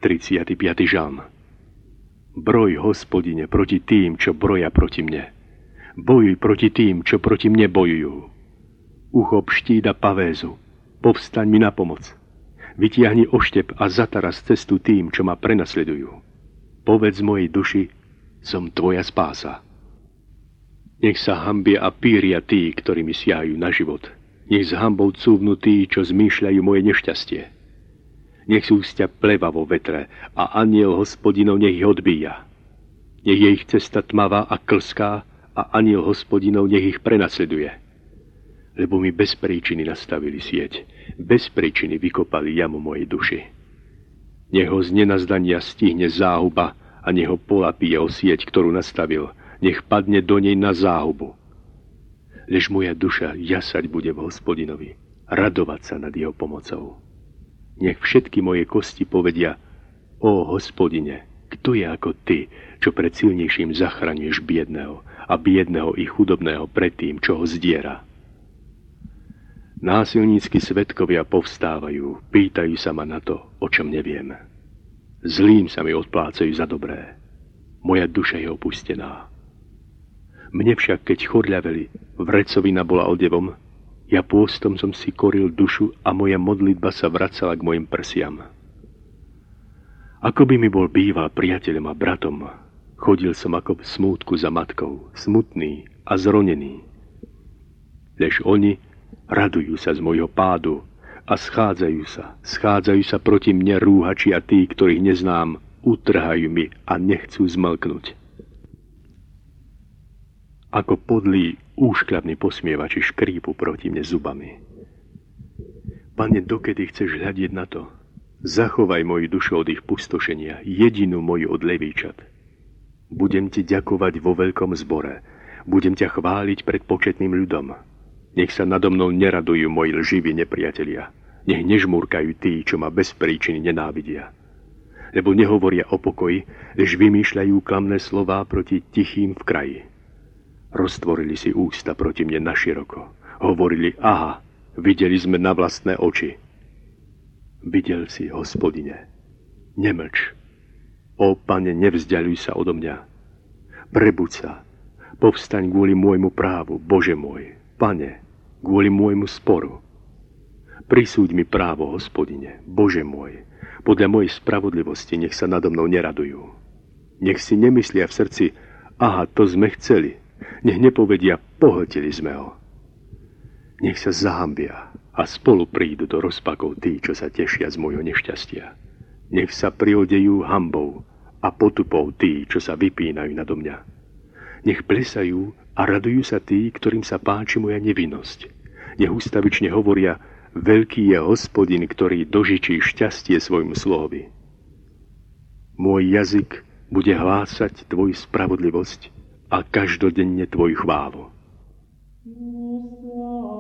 35. žalm. Broj, Hospodine, proti tým, čo broja proti mne. Bojuj proti tým, čo proti mne bojujú. Uchop štít a pavézu. Povstaň mi na pomoc. Vytiahni oštep a zataraz cestu tým, čo ma prenasledujú. Povedz mojej duši, som tvoja spása. Nech sa hanbia a píria tí, ktorí mi siahajú na život. Nech s hanbou cúvnú tí, čo zmýšľajú moje nešťastie. Nech sústia pleva vo vetre a anjel Hospodinov nech ich odbíja. Nech je ich cesta tmavá a klská a anjel Hospodinov nech ich prenasleduje. Lebo mi bez príčiny nastavili sieť, bez príčiny vykopali jamu mojej duši. Nech ho z nenazdania stihne záhuba a nech ho polapí jeho sieť, ktorú nastavil, nech padne do nej na záhubu. Lež moja duša jasať bude v Hospodinovi, radovať sa nad jeho pomocou. Nech všetky moje kosti povedia, ó Hospodine, kto je ako ty, čo pred silnejším zachraňuješ biedného a biedného i chudobného pred tým, čo ho zdiera. Násilnícky svedkovia povstávajú, pýtajú sa ma na to, o čom neviem. Zlým sa mi odplácajú za dobré. Moja duša je opustená. Mne však, keď chorľaveli, vrecovina bola odevom, ja pôstom som si koril dušu a moja modlitba sa vracala k mojim prsiam. Ako by mi bol býval priateľom a bratom, chodil som ako v smútku za matkou, smutný a zronený. Lež oni radujú sa z môjho pádu a schádzajú sa proti mne rúhači a tí, ktorých neznám, utrhajú mi a nechcú zmlknúť. Ako podlí, úškľavní posmievači škrípu proti mne zubami. Pane, dokedy chceš hľadiť na to? Zachovaj moju dušu od ich pustošenia, jedinú moju od levíčat. Budem ti ďakovať vo veľkom zbore, budem ťa chváliť pred početným ľudom. Nech sa nado mnou neradujú moji lživí nepriatelia, nech nežmúrkajú tí, čo ma bez príčiny nenávidia. Lebo nehovoria o pokoji, lež vymýšľajú klamné slová proti tichým v kraji. Roztvorili si ústa proti mne naširoko. Hovorili, aha, videli sme na vlastné oči. Videl si, Hospodine, nemlč. Ó, Pane, nevzdialuj sa odo mňa. Prebuď sa, povstaň kvôli môjmu právu, Bože môj, Pane, kvôli môjmu sporu. Prisúď mi právo, Hospodine, Bože môj, podľa mojej spravodlivosti nech sa nado mnou neradujú. Nech si nemyslia v srdci, aha, to sme chceli. Nech nepovedia, pohltili sme ho. Nech sa zahambia a spolu prídu do rozpakov tí, čo sa tešia z môjho nešťastia. Nech sa priodejú hanbou a potupou tí, čo sa vypínajú nado mňa. Nech plesajú a radujú sa tí, ktorým sa páči moja nevinnosť. Nech ustavične hovoria, veľký je Hospodin, ktorý dožičí šťastie svojmu slohovi. Môj jazyk bude hlásať tvoju spravodlivosť a každodenne tvoju chválu.